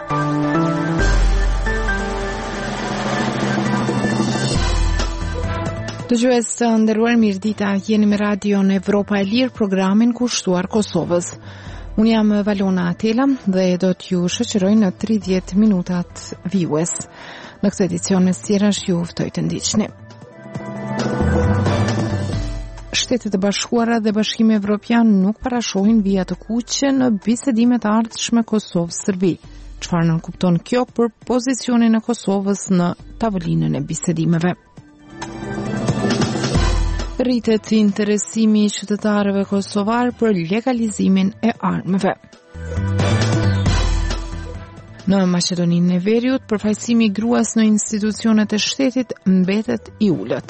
Dëgjues të nderuar, mirëdita, jeni me Radion Evropa e Lirë, programin kushtuar Kosovës. Unë jam Valona Atela dhe do t'ju shoqëroj në 30 minutat vijues. Në këtë edicion me sqarash ju ftoj të ndiqni. Shtetet e Bashkuara dhe Bashkimi Evropian nuk parashohin vija të kuqe në bisedimet e ardhshme Kosovë-Serbi. Çfarë nënkupton kjo për pozicionin e Kosovës në tavolinën e bisedimeve? Rritet interesimi i qytetarëve kosovar për legalizimin e armëve. Në Maqedoninë e Veriut, përfaqësimi i gruas në institucionet e shtetit mbetet i ulët.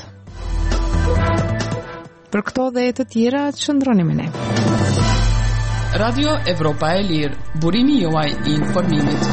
Për këto dhe të tjera, qëndroni me ne. Radio Evropa e Lirë, burimi juaj i informimit.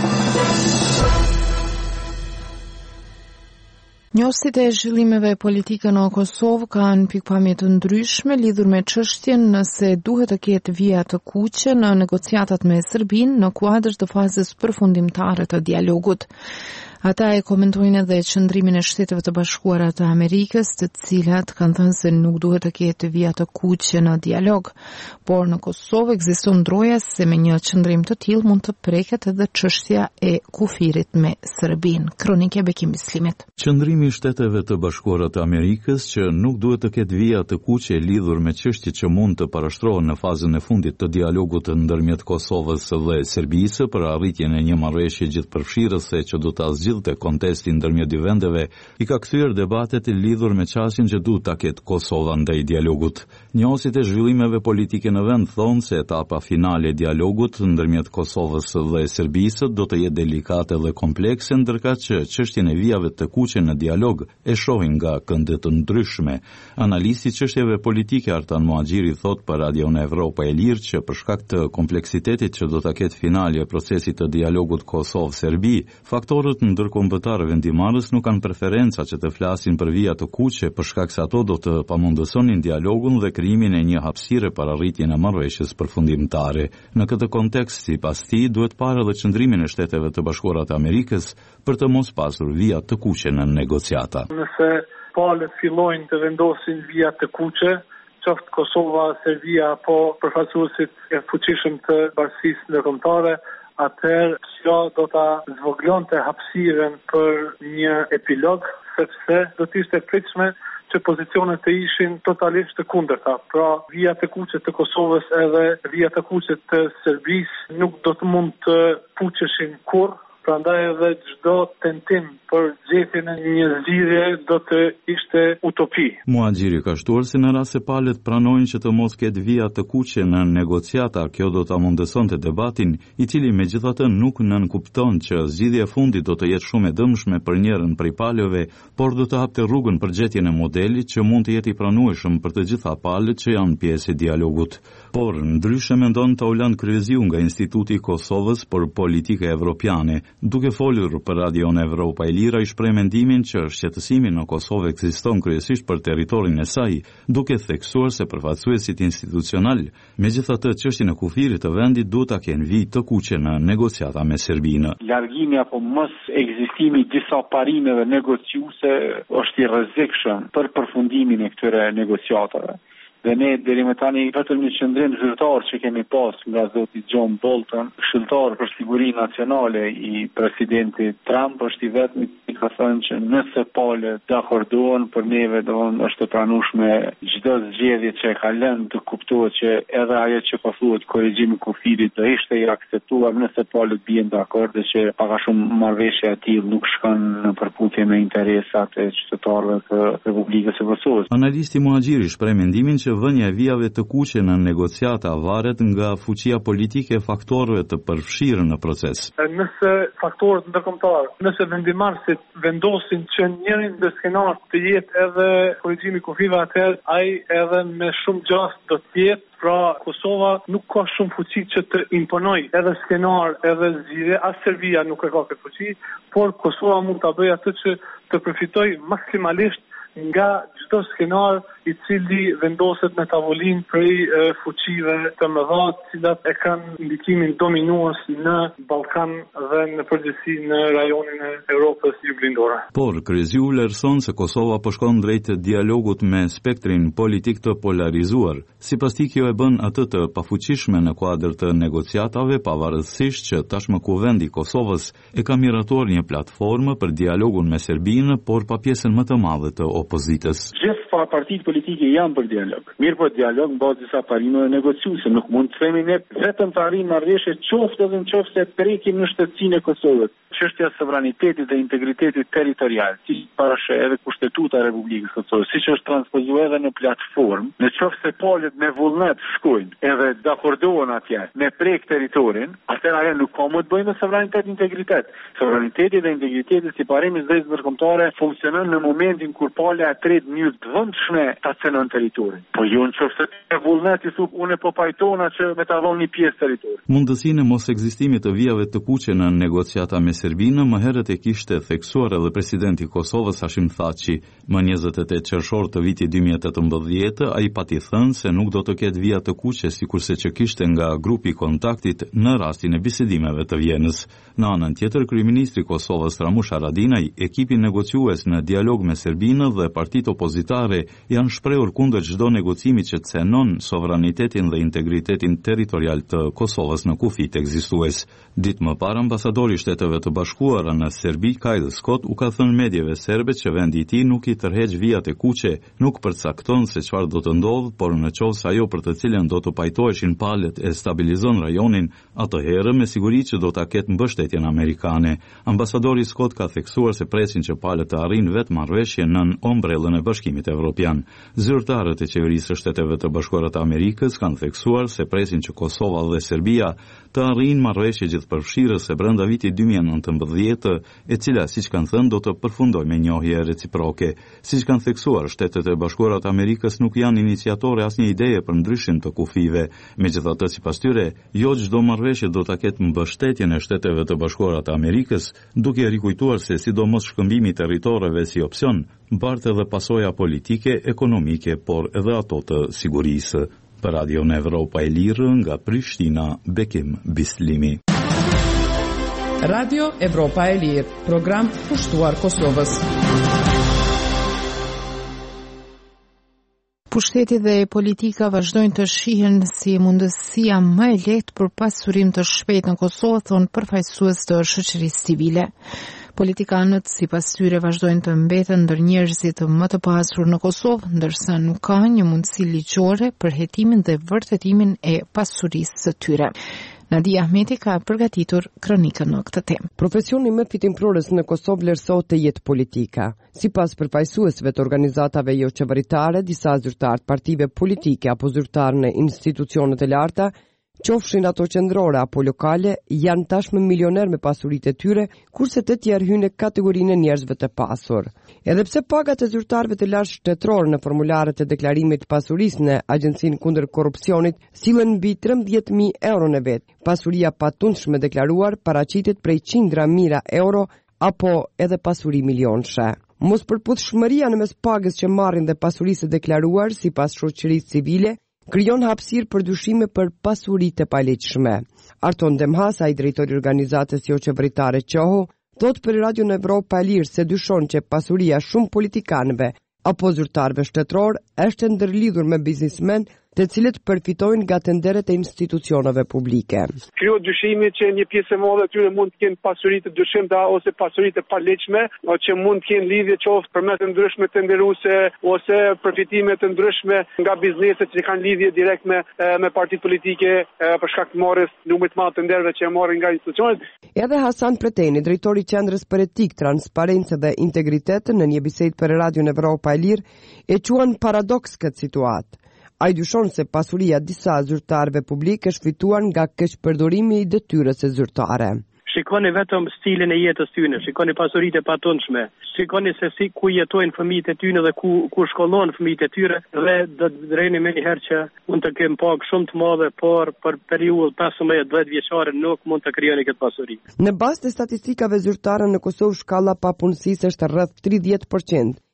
Njohësit e zhvillimeve politike në Kosovë kanë pikpamje të ndryshme lidhur me çështjen nëse duhet të ketë vija të kuqe në negociatat me Serbinë në kuadër të fazës përfundimtare të dialogut. Ata e komentojnë edhe qëndrimin e Shteteve të Bashkuara të Amerikës, të cilat kanë thënë se nuk duhet të ketë vija të kuqe në dialog, por në Kosovë ekziston ndroja se me një qëndrim të tillë mund të preket edhe çështja e kufirit me Serbinë. Kronika Bekim Bislimit. Qëndrimi i Shteteve të Bashkuara të Amerikës që nuk duhet të ketë vija të kuqe lidhur me çështjet që mund të parashtrohen në fazën e fundit të dialogut ndërmjet Kosovës dhe Serbisë për arritjen e një marrëveshje gjithëpërfshirëse që do ta të kontestin ndërmjet dy vendeve, i ka kthyer debatet lidhur me çastin që duhet ta ketë Kosova ndaj dialogut. Njohësit e zhvillimeve politike në vend thonë se etapa finale e dialogut ndërmjet Kosovës dhe Serbisë do të jetë delikate dhe komplekse, ndërka që çështjen e vijave të kuqe në dialog e shohin nga kënde të ndryshme. Analisti i çështjeve politike Artan Muhaxhiri thot për Radion Evropa e Lirë që për shkak të kompleksitetit që do ta ketë finalja e procesit të dialogut Kosovë-Serbi, faktorët ndërkombëtar vendimarrës nuk kanë preferenca që të flasin për vija të kuqe për shkak se ato do të pamundësonin dialogun dhe krijimin e një hapësire për arritjen e marrëveshjes përfundimtare. Në këtë kontekst, sipas tij, duhet parë edhe qëndrimin e Shteteve të Bashkuara të Amerikës për të mos pasur vija të kuqe në negociata. Nëse palët fillojnë të vendosin vija të kuqe, qoftë Kosova, Serbia apo përfaqësuesit e fuqishëm të bashkisë ndërkombëtare, atëherë kjo do ta zvoglonte hapësiren për një epilog, sepse do të ishte pritshme që pozicionet të ishin totalisht të kundërta. Pra, vija të kuqe të Kosovës edhe vija të kuqe të Serbisë nuk do të mund të puqeshin kurrë. Prandaj edhe çdo tentim për gjetjen e një zgjidhje do të ishte utopi. Muhaxhiri ka shtuar se në rast se palët pranojnë që të mos ketë vija të kuqe në negociata, kjo do ta mundësonte debatin, i cili megjithatë nuk nënkupton që zgjidhja e fundit do të jetë shumë e dëmshme për njërin prej palëve, por do të hapte rrugën për gjetjen e modelit që mund të jetë i pranueshëm për të gjitha palët që janë pjesë e dialogut. Por ndryshe mendon Tauland Kryeziu nga Instituti i Kosovës për Politikë Evropiane. Duke folur për Radion Evropa e Lirë, ai shpreh mendimin që shqetësimi në Kosovë ekziston kryesisht për territorin e saj, duke theksuar se përfaqësuesit institucional, megjithatë çështjen e kufirit të vendit duhet ta kenë vijë të kuqe në negociata me Serbinë. Largimi apo mos ekzistimi disa parimeve negociuese është i rrezikshëm për përfundimin e këtyre negociatave. Dhe ne deri më tani vetëm një qendrim zyrtar që kemi pas nga zoti John Bolton, këshilltar për siguri nacionale i presidentit Trump, është i vetmi i ka thënë që nëse palët dakordohen për neve është e pranueshme çdo zgjedhje që e ka lënë të kuptohet që edhe ajo që po thuhet korrigjimi i kufirit do ishte i akceptuar nëse palët bien dakord dhe që pak a shumë marrëveshja e tillë nuk shkon në përputhje me interesat e qytetarëve të Republikës së Kosovës. Analisti Muhaxhiri shpreh mendimin që vënia e vijave të kuqe në negociata varet nga fuqia politike e faktorëve të përfshirë në proces. Nëse faktorët ndërkombëtar, nëse vendimarrësit vendosin që njërin ndër skenarët të jetë edhe korrigjimi i kufive, atëherë ai edhe me shumë gjast do të jetë. Pra, Kosova nuk ka shumë fuqi që të imponoj edhe skenar, edhe zgjidhje, as Serbia nuk e ka këtë fuqi, por Kosova mund ta bëjë atë që të përfitoj maksimalisht nga çdo skenar i cili vendoset në tavolinë prej fuqive të mëdha, të cilat e kanë ndikimin dominues në Ballkan dhe në përgjithësi në rajonin e Europës juglindore. Por Kryesiu vlerëson se Kosova po shkon drejt dialogut me spektrin politik të polarizuar. Sipas tij kjo e bën atë të pafuqishme në kuadër të negociatave, pavarësisht që tashmë kuvendi i Kosovës e ka miratuar një platformë për dialogun me Serbinë, por pa pjesën më të madhe të opozitës. Gjithë partitë politike janë për dialog. Mirë po dialog në bazë disa parimeve negociuese. Nuk mund të themi ne vetëm të arrijmë marrëveshje qoftë edhe nëse prekim në shtetësinë e Kosovës. Çështja e sovranitetit dhe integritetit territorial, si parashe edhe Kushtetuta e Republikës së Kosovës, siç është transpozuar edhe në platformë, nëse palët me vullnet shkojnë edhe dakordohen atje me prek territorin, atëherë ajo nuk ka më të bëjë me sovranitet e integritet. Sovraniteti dhe integriteti si parim i drejtës ndërkombëtare funksionon në momentin kur pala e tretë mënyrë të vendshme ta cenon territorin. Po jo nëse me vullnet i thup unë po pajtona që me ta dhon një pjesë territorit. Mundësinë e mos ekzistimit të vijave të kuqe në negociata me Serbinë më herët e kishte theksuar edhe presidenti i Kosovës Hashim Thaçi. Më 28 qershor të vitit 2018 ai pati thënë se nuk do të ketë vija të kuqe sikurse që kishte nga grupi i kontaktit në rastin e bisedimeve të Vjenës. Në anën tjetër, kryeministri i Kosovës Ramush Haradinaj, ekipi negociues në dialog me Serbinë dhe partitë opozitare janë shprehur kundër çdo negocimi që cenon sovranitetin dhe integritetin territorial të Kosovës në kufit ekzistues. Ditë më parë, ambasadori i Shteteve të Bashkuara në Serbi, Kyle Scott, u ka thënë medjeve serbe që vendi i tij nuk i tërheq vijat e kuqe, nuk përcakton se çfarë do të ndodhë, por nëse ajo për të cilën do të pajtoheshin palët e stabilizon rajonin, atëherë me siguri që do ta ketë mbështetjen amerikane. Ambasadori Scott ka theksuar se presin që palët të arrijnë vetë marrëveshje nën ombrellën e Bashkimit Evropian. Zyrtarët e qeverisë së Shteteve të Bashkuara të Amerikës kanë theksuar se presin që Kosova dhe Serbia të arrijnë marrëveshje gjithëpërfshirëse brenda vitit 2019, e cila, siç kanë thënë, do të përfundojë me njohje reciproke. Siç kanë theksuar, Shtetet e Bashkuara të Amerikës nuk janë iniciatorë asnjë ideje për ndryshim të kufive. Megjithatë, sipas tyre, jo çdo marrëveshje do ta ketë mbështetjen e Shteteve të Bashkuara të Amerikës, duke rikujtuar se sidomos shkëmbimi i territoreve si opsion bartë edhe pasoja politike, ekonomike, por edhe ato të sigurisë. Për Radio Evropa e Lirë nga Prishtina, Bekim Bislimi. Radio Evropa e Lirë, program pushtuar Kosovës. Pushteti dhe politika vazhdojnë të shihen si mundësia më e lehtë për pasurim të shpejtë në Kosovë, thonë përfaqësues të shoqërisë civile. Politikanët sipas tyre vazhdojnë të mbeten ndër njerëzit më të pasur në Kosovë, ndërsa nuk ka një mundësi ligjore për hetimin dhe vërtetimin e pasurisë së tyre. Nadia Ahmeti ka përgatitur kronikën në këtë temë. Profesioni më fitimprorës në Kosovë vlerësohet të jetë politika. Sipas përfaqësuesve të organizatave jo qeveritare, disa zyrtar të partive politike apo zyrtar në institucionet e larta, qofshin ato qendrore apo lokale, janë tashmë milioner me pasuritë e tyre, kurse të tjerë hynë në kategorinë e njerëzve të pasur. Edhe pse pagat e zyrtarëve të lartë shtetëror në formularet e deklarimit të pasurisë në Agjencinë kundër korrupsionit sillen mbi 13.000 euro në vet, pasuria patundshme deklaruar paraqitet prej qindra mijëra euro apo edhe pasuri milionëshe. Mospërputhshmëria në mes pagës që marrin dhe pasurisë deklaruar sipas shoqërisë civile krijon hapësirë për dyshime për pasuritë e palegjshme. Arton Demhasa, i drejtori i organizatës jo qeveritare Qoho, thot për Radio Evropa e Lirë se dyshon që pasuria shumë politikanëve apo zyrtarëve shtetëror është ndërlidhur me biznismen të cilët përfitojnë nga tenderet e institucioneve publike. Krijohet dyshimi që një pjesë e madhe tyre mund të kenë pasuri të dyshimta ose pasuri të palegjshme, që mund të kenë lidhje qoftë përmes të ndryshme tenderuese ose përfitime të ndryshme nga bizneset që kanë lidhje direkt me partitë politike për shkak të marrjes numrit të madh të tenderave që marrin nga institucionet. Edhe Hasan Preteni, drejtori i Qendrës për Etik, Transparencë dhe Integritet, në një bisedë për Radio Evropa e Lirë, e quan paradoks këtë situatë. Ai dyshon se pasuria disa zyrtarëve publik është fituar nga keqpërdorimi i detyrës së zyrtare. Shikoni vetëm stilin e jetës tyne, shikoni pasuritë e patundshme, shikoni se si ku jetojnë fëmijët e tyre dhe ku shkollojnë fëmijët e tyre, dhe do të drejni më një herë që mund të kemë pagë shumë të madhe, por për periudhë 15-10 vjeçare nuk mund të krijoni këtë pasuri. Në bazë të statistikave zyrtare në Kosovë, shkalla papunësisë është rreth 30%.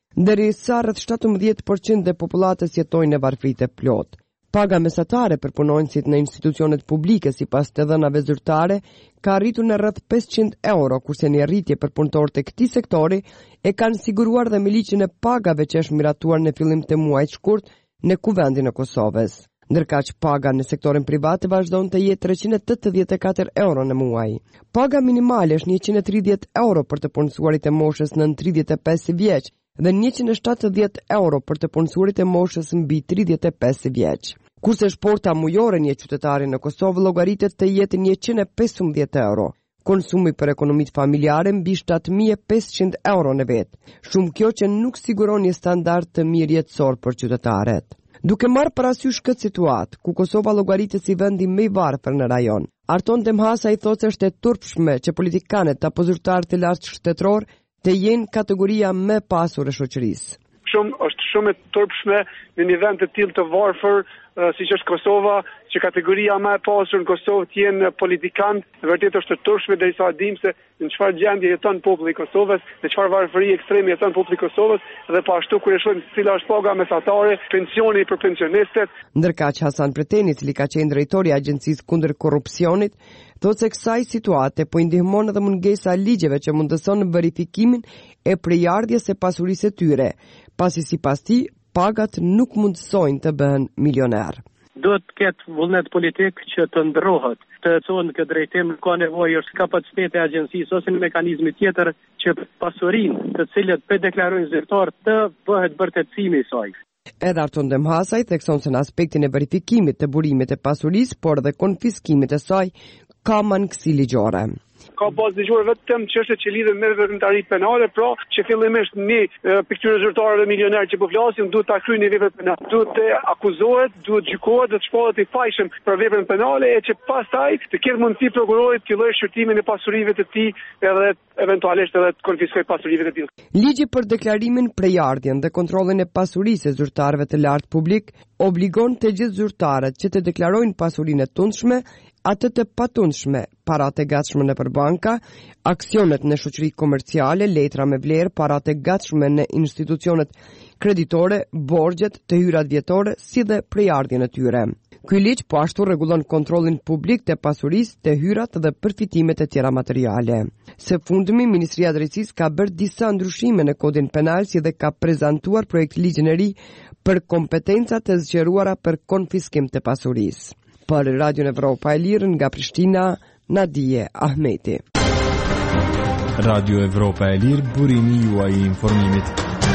Ndërsa rreth 17% e popullatës jetojnë në varfëritë plot. Paga mesatare për punonjësit në institucionet publike sipas të dhënave zyrtare ka arritur në rreth 500 euro, kurse një rritje për punëtorët e këtij sektori e kanë siguruar dhe me ligjin e pagave që është miratuar në fillim të muajit shkurt në Kuvendin e Kosovës. Ndërkaq paga në sektorin privat vazhdon të jetë 384 euro në muaj. Paga minimale është 130 euro për të punësuarit e moshës nën 35 vjeç dhe 170 euro për të punësuarit e moshës mbi 35 vjeç. Kurse shporta mujore një qytetari në Kosovë llogaritet të jetë 115 euro. Konsumi për ekonomitë familjare mbi 7.500 euro në vit. Shumë kjo që nuk siguron një standard të mirë jetësor për qytetarët. Duke marrë parasysh këtë situatë, ku Kosova llogaritet si vendi më i varfër në rajon, Arton Demhasa i thotë se është e turpshme që politikanët apo zyrtarët e lartë shtetëror të jenë kategoria më pasur e shoqërisë. Është shumë e turpshme në një vend të tillë të varfër siç është Kosova, që kategoria më e pasur në Kosovë të jenë politikanë. Vërtet është e turpshme derisa dim se në çfarë gjendje jeton populli i Kosovës, në çfarë varfëri ekstreme jeton populli i Kosovës dhe po ashtu kur e shohim cila është paga mesatare, pensioni për pensionistët. Ndërkaq Hasan Preteni, i cili ka qenë drejtori i Agjencisë kundër korrupsionit, thotë se kësaj situate po i ndihmon edhe mungesa e ligjeve që mundëson verifikimin e prejardhjes së pasurisë së tyre, pasi sipas tij pagat nuk mundësojnë të bëhen milioner. Duhet të ketë vullnet politik që të ndrohet, të thonë këtë drejtim ka nevojë është kapaciteti i agjencisë ose një mekanizmi tjetër që pasurinë të cilët pe deklarojnë zyrtar të bëhet vërtetësimi i saj. Edhe Arton Demhasa i thekson se në aspektin e verifikimit të burimit e pasurisë, por dhe konfiskimit e saj, ka mangësi ligjore. Ka bazë ligjore vetëm çështjet që lidhen me veprimtaritë penale, pra që fillimisht një pikturë zyrtare dhe milioner që po flasim duhet ta kryejë një vepër penale, duhet të akuzohet, duhet gjykohet dhe të shpahet i fajshëm për veprën penale e që pastaj të ketë mundësi prokurorit të lloj shqyrtimin e pasurive të tij edhe eventualisht edhe të konfiskojë pasurive të tij. Ligji për deklarimin, prejardhjen dhe kontrollin e pasurisë së zyrtarëve të lartë publik obligon të gjithë zyrtarët që të deklarojnë pasurinë e tundshme, atë të patundshme, paratë e gatshme nëpër banka, aksionet në shoqëri komerciale, letra me vlerë, paratë e gatshme në institucionet kreditore, borxhet, të hyrat vjetore, si dhe prejardhjen e tyre. Ky ligj po ashtu rregullon kontrollin publik të pasurisë, të hyrat dhe përfitimet e tjera materiale. Së fundmi, Ministria e Drejtësisë ka bërë disa ndryshime në kodin penal si dhe ka prezantuar projekt ligjin e ri për kompetencat e zgjeruara për konfiskim të pasurisë. Për Radio Evropa e Lirë nga Prishtina, Nadije Ahmeti. Radio Evropa e Lirë, burimi juaj i informimit.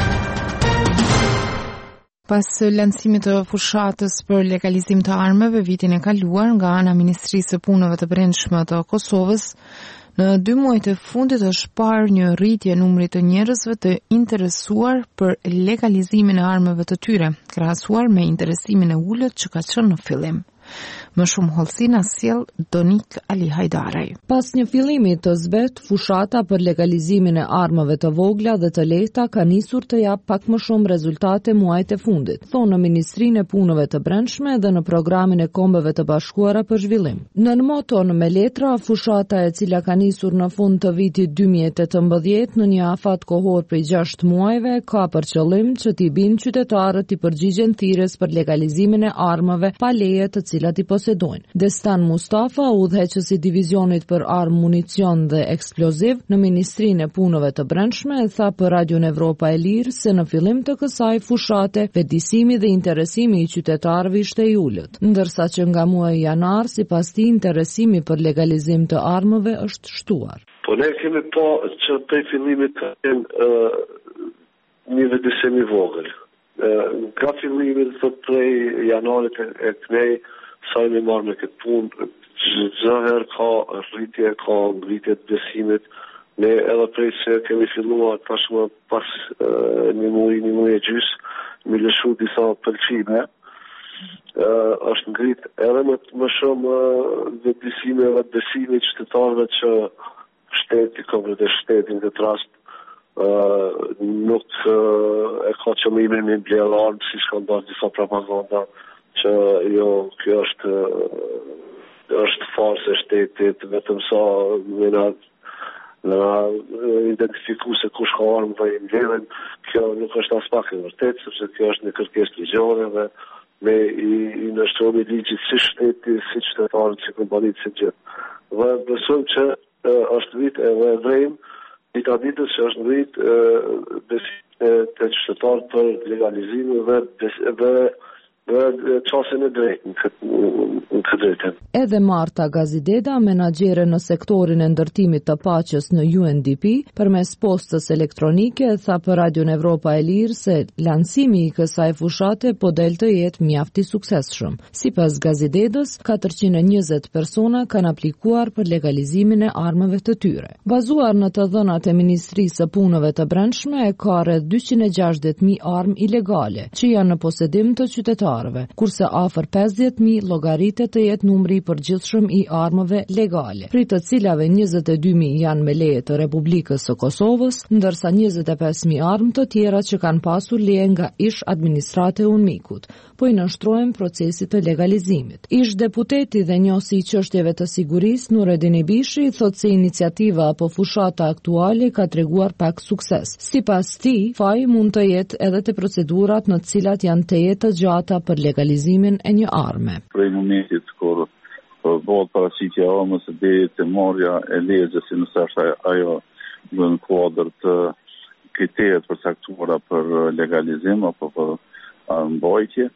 Pas lancimit të fushatës për legalizim të armëve vitin e kaluar nga ana Ministrisë së Punëve të Brendshme të Kosovës, në 2 muajt e fundit është parë një rritje e numrit të njerëzve të interesuar për legalizimin e armëve të tyre, krahasuar me interesimin e ulët që ka qenë në fillim. Më shumë hollësi na sjell Donik Ali Hajdaraj. Pas një fillimi të zbet, fushata për legalizimin e armëve të vogla dhe të lehta ka nisur të jap pak më shumë rezultate muajt e fundit, thonë në Ministrinë e Punëve të Brendshme dhe në programin e Kombeve të Bashkuara për zhvillim. Në moton me letra, fushata e cila ka nisur në fund të vitit 2018 në një afat kohor prej 6 muajve ka për qëllim që t'i bind qytetarët i përgjigjen thirrjes për legalizimin e armëve pa leje të cilat i posedojnë. Destan Mustafa, udhëheqësi i divizionit për armë, municion dhe eksploziv në Ministrinë e Punëve të Brendshme, tha për Radio Evropa e Lirë se në fillim të kësaj fushate vetëdijsimi dhe interesimi i qytetarëve ishte i ulët, ndërsa që nga muaji janar, sipas tij, interesimi për legalizim të armëve është shtuar. Po ne kemi pa që prej fillimit të një vetëdijsim i vogël. Nga fillimi të prej janarit e kënej, sajnë marrë me këtë punë, çdo herë ka rritje, ka ngritje të besimit. Ne edhe prej se kemi filluar tashmë pas një muaj e gjys, me lëshu disa pëlqime, është ngrit edhe më shumë vetëdijsimi dhe besimi qytetarëve që shteti, konkretisht shtetin në këtë rast, nuk e ka qëllimin me mbledh armë, si shka ndarë disa propaganda, që jo, kjo është farsë e shtetit, vetëm sa identifiku se kush ka armë dhe i mbledhen, kjo nuk është as pak e vërtet, sepse kjo është një kërkesë ligjore dhe me i nështromi ligjit si shteti, si qytetarët, si kompanitë, si gjithë. Dhe besojmë që është vit edhe vrejmë, dita ditës që është vit të qytetarët për legalizimin dhe qasin e drejtë në këtë drejtë. Edhe Marta Gazideda, menaxhere në sektorin e ndërtimit të paqes në UNDP, përmes postës elektronike, tha për Radion Evropa e Lirë se lansimi i kësaj fushate po del të jetë mjaft i suksesshëm. Sipas Gazidedës, 420 persona kanë aplikuar për legalizimin e armëve të tyre. Bazuar në të dhënat e Ministrisë së Punëve të Brendshme, ka rreth 260.000 armë ilegale, që janë në posedim të qytetarëve, kurse afër 50.000 llogaritet të jetë numri i përgjithshëm i armëve legale, prej të cilave 22.000 janë me leje të Republikës së Kosovës, ndërsa 25.000 armë të tjera që kanë pasur leje nga ish administrate UNMIK-ut, po i nënshtrohen procesit të legalizimit. Ish deputeti dhe njohësi i çështjeve të sigurisë Nureddin Ibishi thotë se iniciativa apo fushata aktuale ka treguar pak sukses. Sipas tij, faji mund të jetë edhe te procedurat në të cilat janë të jetë gjata për legalizimin e një arme. Prej momentit kur bëhet paraqitja e armës deri te marrja e lejes, si nëse është ajo në kuadër të kriteret përcaktuara për legalizim apo për mbajtje,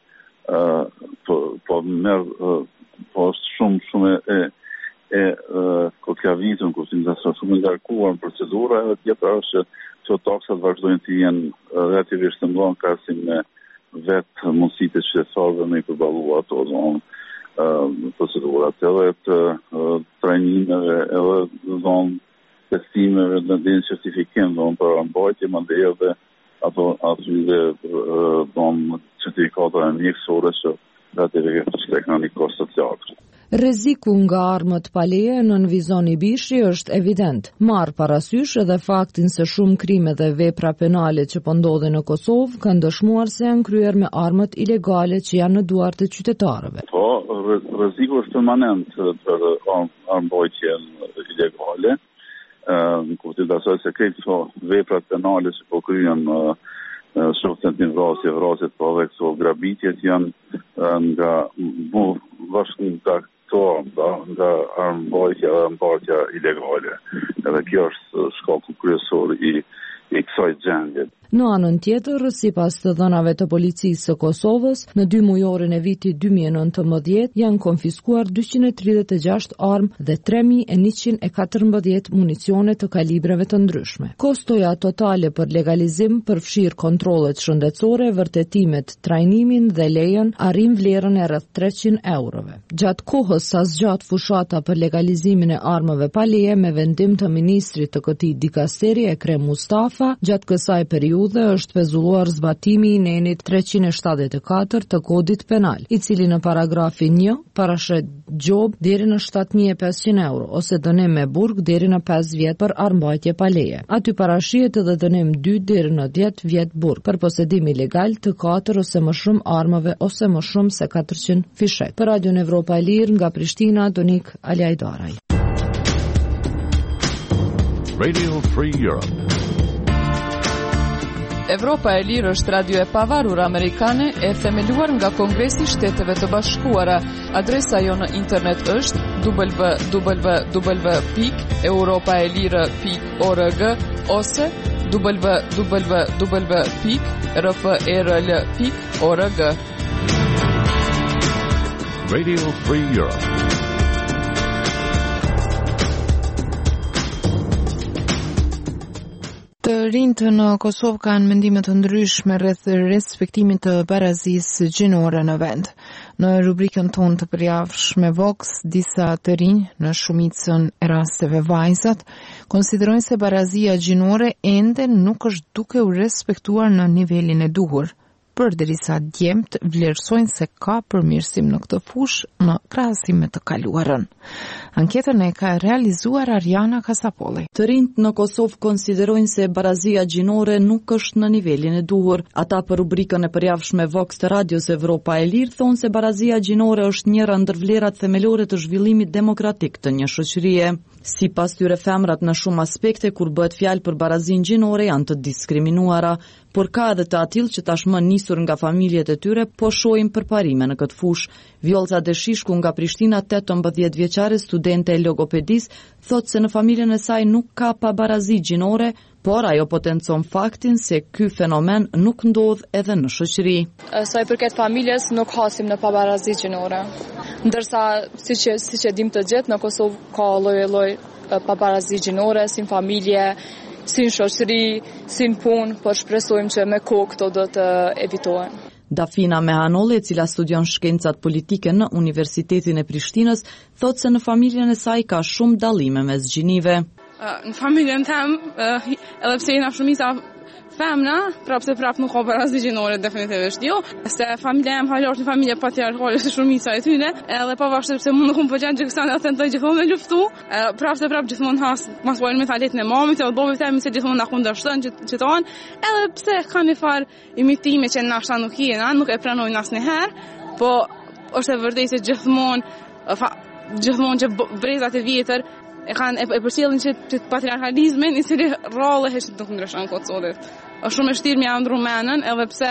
po është shumë e koklavitën, kurse shumë e ngarkuar në procedura, edhe tjetra është që taksat vazhdojnë të jenë relativisht të mëdha krahasim me vetë mundësitë e qytetarëve me i përballuar ato procedurat, edhe të trajnimeve, edhe zonë testimeve dhe certifikim për mbajtje, mandej edhe atyre certifikata mjekësore që relativisht kanë një kosto të lartë. Rreziku nga armët pa leje në nënvizon Ibishi është evident. Marr parasysh edhe faktin se shumë krime dhe vepra penale që po ndodhen në Kosovë kanë dëshmuar se janë kryer me armët ilegale që janë në duart e qytetarëve. Po, rreziku është permanent për armbajtjen ilegale. Në kuptim të asaj se këto veprat penale që po kryen shoften të vrasje po edhe këto grabitjet janë nga nga armbajtja ilegale. Edhe kjo është shkaku kryesor i kësaj gjendje. Në anën tjetër, sipas të dhënave të policisë së Kosovës, në 2 mujorin e vitit 2019 janë konfiskuar 236 armë dhe 3114 municione të kalibrave të ndryshme. Kostoja totale për legalizim përfshir kontrollet shëndetësore, vërtetimet, trajnimin dhe lejen arrin vlerën e rreth 300 eurove. Gjatë kohës sa zgjat fushata për legalizimin e armëve pa leje me vendim të ministrit të këtij dikasteri Ekrem Mustafa, gjatë kësaj periudhe është pezulluar zbatimi i nenit 374 të kodit penal, i cili në paragrafin 1 parashet gjob deri në 7.500 euro ose dënim me burg deri në 5 vjet për armbajtje pa leje. Aty parashihet edhe dënim 2 deri në 10 vjet burg për posedim ilegal të 4 ose më shumë armëve ose më shumë se 400 fishet. Për Radion Evropa e Lirë nga Prishtina, Donik Aliajdaraj. Radio Free Europe. Evropa e Lirë është radio e pavarur amerikane e themeluar nga Kongresi i Shteteve të Bashkuara. Adresa jo në internet është www.europaelire.org ose www.rferl.org. Radio Free Europe. Të rinjtë në Kosovë kanë mendime të ndryshme rreth respektimit të barazisë gjinore në vend. Në rubrikën tonë të përjavshme Vox, disa të rinj, në shumicën e rasteve vajzat, konsiderojnë se barazia gjinore ende nuk është duke u respektuar në nivelin e duhur, përderisa djemt vlerësojnë se ka përmirësim në këtë fushë në krahasim me të kaluarën. Anketën e ka realizuar Ariana Kasapolli. Të rinjt në Kosovë konsiderojnë se barazia gjinore nuk është në nivelin e duhur. Ata për rubrikën e përjavshme Vox të Radios Evropa e Lirë thonë se barazia gjinore është njëra ndër vlerat themelore të zhvillimit demokratik të një shoqërie. Sipas tyre, femrat në shumë aspekte kur bëhet fjalë për barazinë gjinore janë të diskriminuara, por ka edhe të atill që tashmë nisur nga familjet e tyre po shohin përparime në këtë fushë. Vjollca Deshishku nga Prishtina, 18 vjeçare studente e logopedis, thotë se në familjen e saj nuk ka pabarazi gjinore, por ajo potencon faktin se ky fenomen nuk ndodh edhe në shoqëri. Sa i përket familjes, nuk hasim në pabarazi gjinore. Ndërsa, siç e dim të gjithë, në Kosovë ka lloj pabarazi gjinore, si në familje, si në shoqëri, si në punë, por shpresojmë që me kohë këto do të evitohen. Dafina Mehanolli, e cila studion shkencat politike në Universitetin e Prishtinës, thotë se në familjen e saj ka shumë dallime mes gjinive. Në familjen tem, edhe pse jena shumica femna, prapë nuk ka barazi gjinore definitivisht jo, se familja jem hallar është një familje patriarkale si shumica e tyne, edhe pavarësisht se mund nuk më përgjen që kësane dhe tentoj gjithmonë me luftu, prapë gjithmonë mas pojnë mentalitin e mamit, edhe bobit temi se gjithmonë na kundërshtën që tonë, edhe pse ka një farë imitime që nashta nuk jena, nuk e pranojnë asnjëherë, po është e vërtetë se gjithmonë që brezat e vjetër e përcjellin që patriarkalizmin, i cili rrallehet nuk ndryshon Kosovës. Është shumë e vështirë mja ndru menën, edhe pse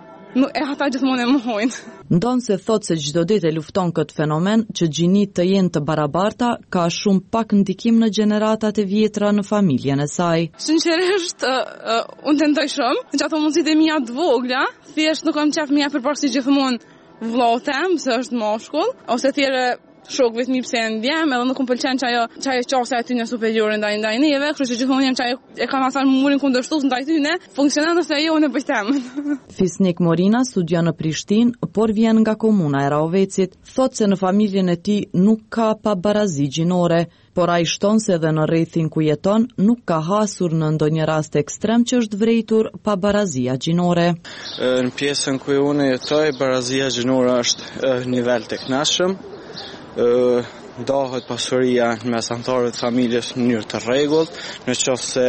ata gjithmonë e mohojnë. Ndonë se thotë se çdo ditë lufton këtë fenomen që gjinit të jenë të barabarta, ka shumë pak ndikim në gjeneratat e vjetra në familjen e saj. Sinqerisht, unë tentoj shumë, që ato mundësit e mia të vogla, thjesht nuk kam qef mia përparësi gjithmonë vllau tem, se është mashkull, ose tjere shokëve të mi pse e ndjem, edhe nuk më pëlqen që ajo qasja e tyne superiore ndaj neve, kështu që gjithmonë jam që ajo e kam asar murin kundërshtues ndaj tyne, funksionon ose jo në bëjtem. Fisnik Morina studion në Prishtinë, por vjen nga komuna e Rahovecit, thotë se në familjen e tij nuk ka pabarazi gjinore, por ai shton se edhe në rrethin ku jeton nuk ka hasur në ndonjë rast ekstrem që është vrejtur pabarazia gjinore. Në pjesën ku unë jetoj, barazia gjinore është nivel të kënaqshëm. Ndahet pasuria në mes anëtarëve të familjes në mënyrë të rregullt, në qoftë se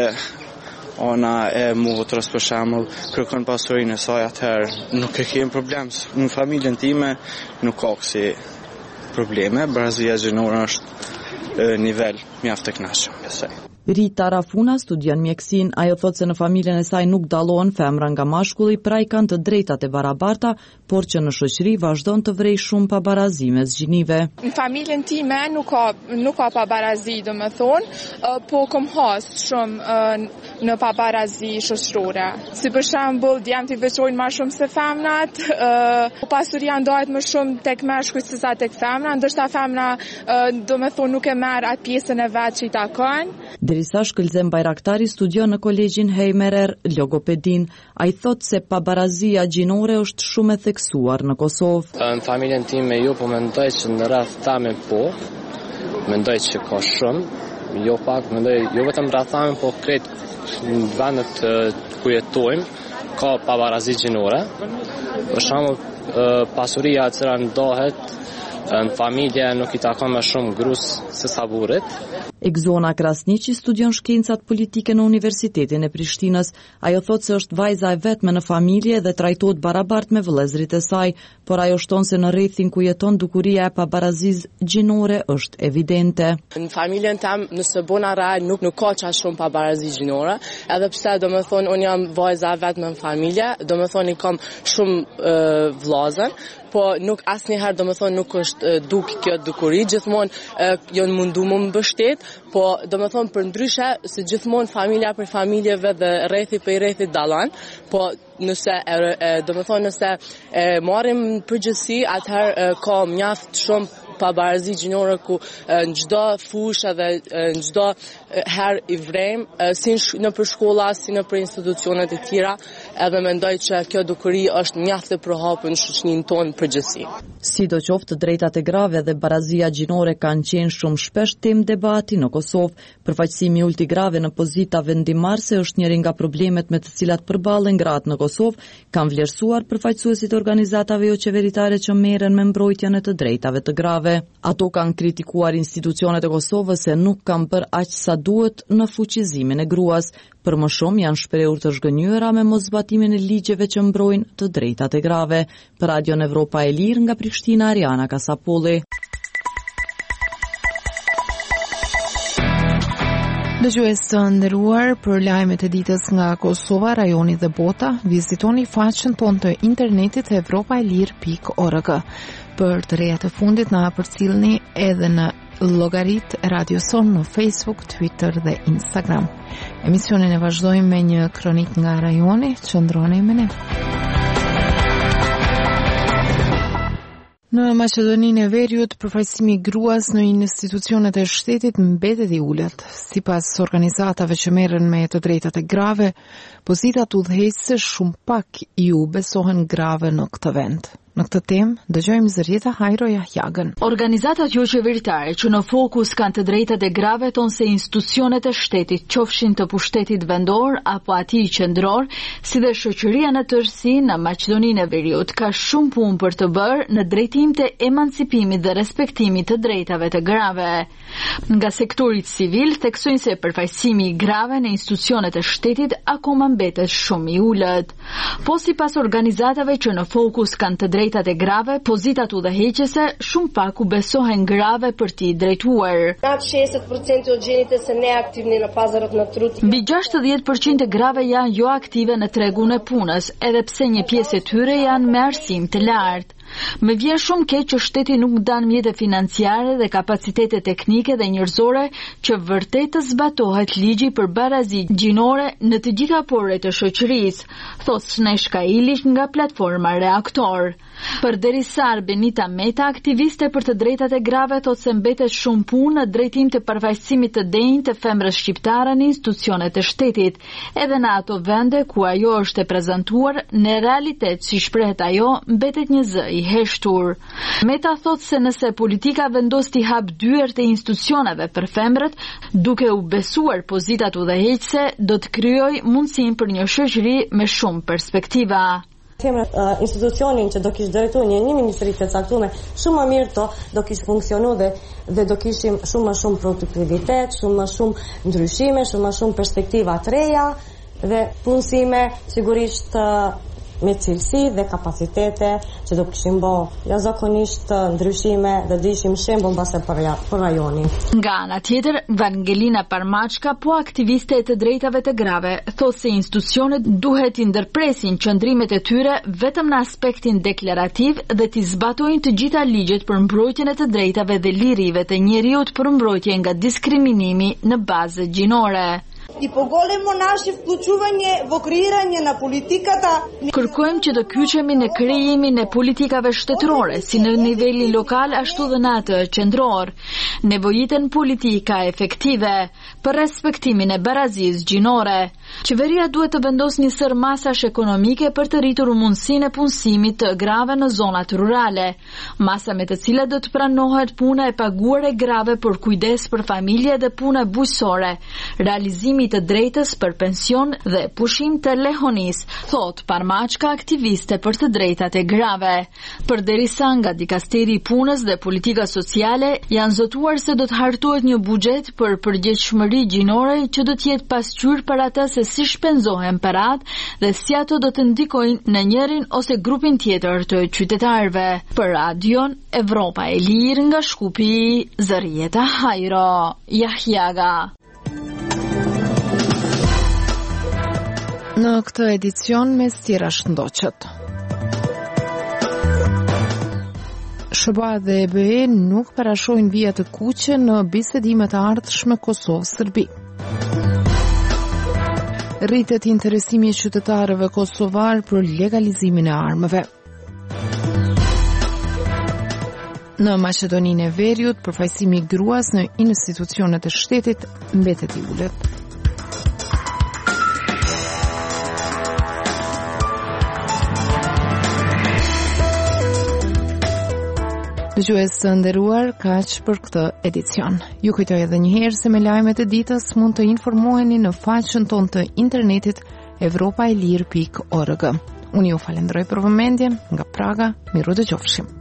ona e motrës për shembull kërkon pasurinë e saj, atëherë nuk e kem problem. Në familjen time nuk ka kësi probleme, barazia gjinore është nivel mjaft të kënaqshëm besoj. Rita Rafuna studion mjekësinë, ajo thotë se në familjen e saj nuk dallohen femra nga mashkulli, pra i kanë të drejtat e barabarta, por që në shoqëri vazhdon të vrej shumë pabarazi mes gjinive. Në familjen time nuk ka pabarazi, domethënë, po kam has shumë në pabarazi shoqërore. Si për shembull, djemtë i veçojnë më shumë se femnat, pasuria ndohet më shumë tek meshkujt se sa tek femra, ndërsa femra domethënë nuk e merr atë pjesën e vet që i takon. Derisa Shkëlzem Bajraktari studion në kolegjin Heimerer logopedin, ai thotë se pabarazia gjinore është shumë e theksuar në Kosovë. Në familjen time jo, po mendoj që në rreth tame po, mendoj që ka shumë, jo pak, mendoj jo vetëm rreth tame, po krejt në vendet ku jetojmë, ka pabarazi gjinore. Për shembull, pasuria e cila ndahet në familje nuk i takon më shumë grus se sa burrit. Egzona Krasniqi studion shkencat politike në Universitetin e Prishtinës. Ajo thotë se është vajza e vetme në familje dhe trajtohet barabart me vëllezërit e saj, por ajo shton se në rrethin ku jeton dukuria e pabarazisë gjinore është evidente. Në familjen tam nëse bona real nuk ka çast shumë pabarazi gjinore, edhe pse domethënë unë jam vajza e vetme në familje, domethënë kam shumë vëllezër, po nuk asnjëherë domethënë nuk është duk kjo dukuri, gjithmonë janë mundu më mbështet, po domethënë për ndryshe se gjithmonë familja për familjeve dhe rrethi për rrethit dallon, po nëse nëse marrim përgjithësi, atëherë ka mjaft shumë pabarazi gjinore ku në çdo fushë dhe në çdo herë i vrem, si në për shkolla, si në për institucionet e tjera, edhe mendoj që kjo dukuri është mjaft e përhapur në shoqërinë tonë përgjithësi. Sidoqoftë, drejtat e grave dhe barazia gjinore kanë qenë shumë shpesh temë debati në Kosovë. Përfaqësimi i ulti grave në pozita vendimarrëse është njëri nga problemet me të cilat përballen gratë në Kosovë, kanë vlerësuar përfaqësuesit e organizatave jo qeveritare që merren me mbrojtjen e të drejtave të grave. Ato kanë kritikuar institucionet e Kosovës se nuk kanë bërë aq sa duhet në fuqizimin e gruas. Për më shumë janë shprehur të zhgënjura me mosbatimin e ligjeve që mbrojnë të drejtat e grave. Për Radion Evropa e Lirë nga Prishtina, Ariana Kasapolli. Dëgjues të nderuar, për lajmet e ditës nga Kosova, rajoni dhe bota, vizitoni faqen tonë të internetit evropailir.org. Për të rejat e fundit na përcjellni edhe në llogarit Radio Son në Facebook, Twitter dhe Instagram. Emisionin e vazhdojmë me një kronik nga rajoni, qëndroni me ne. Në Maqedoninë e Veriut, përfaqësimi i gruas në institucionet e shtetit mbetet I ulët. Sipas organizatave që merren me të drejtat e grave, pozitat udhëheqëse shumë pak ju besohen grave në këtë vend. Në këtë temë, dëgjojmë Zërieta Hajro Jahjagën. Organizatat jo qeveritare që në fokus kanë të drejtat e grave tonë se institucionet e shtetit, qofshin të pushtetit vendor apo atij qendror, si dhe shoqëria në tërësi në Maqedoninë e Veriut, ka shumë punë për të bërë në drejtim të emancipimit dhe respektimit të drejtave të grave. Nga sektori civil, theksojnë se përfaqësimi I grave në institucionet e shtetit akoma mbetet shumë I ulët. Po sipas organizatave që në fokus kanë të drejtat e grave, pozitat udhëheqëse shumë pak u besohen grave për t'i drejtuar. Nад 60% od ženите se neaktivni na pazarот na trud. Mbi 60% e grave janë jo aktive në tregun e punës, edhe pse një pjesë e tyre janë me arsim të lartë. Më vjen shumë keq që shteti nuk dan mjete financiare dhe kapacitete teknike dhe njerëzore që vërtet të zbatohet ligji për barazi gjinore në të gjitha porret e shoqërisë, thot Sneshka Ilić nga platforma Reaktor. Përderisa Arbenita Meta, aktiviste për të drejtat e grave, thot se mbetet shumë punë në drejtim të përfaqësimit të denjtë të femrës shqiptare në institucionet e shtetit, edhe në ato vende ku ajo është e prezantuar, në realitet, si shprehet ajo, mbetet një zë I heshtur. Meta thot se nëse politika vendos t'i hap dyert e institucioneve për femrët, duke u besuar pozitat udhëheqëse, do të krijojë mundësinë për një shoqëri me shumë perspektiva. Institucionin që do kishte drejtuar një ministri të caktuar shumë më mirë do kishte funksionuar dhe do kishim shumë më shumë produktivitet, shumë më shumë ndryshime, shumë më shumë perspektiva të reja dhe punësime sigurisht me cilësi dhe kapacitete që do kishim bë jashtëzakonisht ndryshime dhe do ishim shembull mbase për rajonin. Nga ana tjetër, Vangelina Parmachka, po aktiviste e të drejtave të grave, thot se institucionet duhet I ndërpresin qëndrimet e tyre vetëm në aspektin deklarativ dhe t'i zbatojnë të gjitha ligjet për mbrojtjen e të drejtave dhe lirive të njeriut për mbrojtje nga diskriminimi në bazë gjinore. I pogollemo naše vključuvanje во креирање на политиката. Kërkojmë që të kyçemi në krijimin e politikave shtetërore, si në nivelin lokal ashtu dhe në atë qendror. Nevojiten politika efektive për respektimin e barazisë gjinore. Qeveria duhet të vendosë një sër masash ekonomike për të rritur mundësinë e punësimit të grave në zonat rurale, masa me të cilat do të pranohet puna e paguar e grave për kujdes për familje dhe puna bujqësore, realizimi të drejtës për pension dhe pushim të lehonis, thot Parmachka, aktiviste për të drejtat e grave. Përderisa nga Dikasteri I Punës dhe Politika Sociale janë zotuar se do të hartohet një buxhet për përgjegjshmëri gjinore që do të jetë pasqyrë për ata se si shpenzohen parat dhe si ato do të ndikojnë në njërin ose grupin tjetër të qytetarëve. Për Radion Evropa e Lirë nga Shkupi, Zërieta Hajro Jahjaga. Në këtë edicion me stjera shëndoqët. SBA dhe EBE nuk parashojnë vija të kuqe në bisedimet e ardhshme Kosovë-Serbi. Rritet interesimi I qytetarëve kosovar për legalizimin e armëve. Në Maqedoninë e Veriut, përfaqësimi I gruas në institucionet e shtetit mbetet I ulët. Dëgjues të nderuar, kaq për këtë edicion. Ju kujtoj edhe një herë se me lajmet e ditës mund të informoheni në faqen tonë të internetit evropailir.org. Unë ju falenderoj për vëmendjen nga Praga, miru dëgjofshim.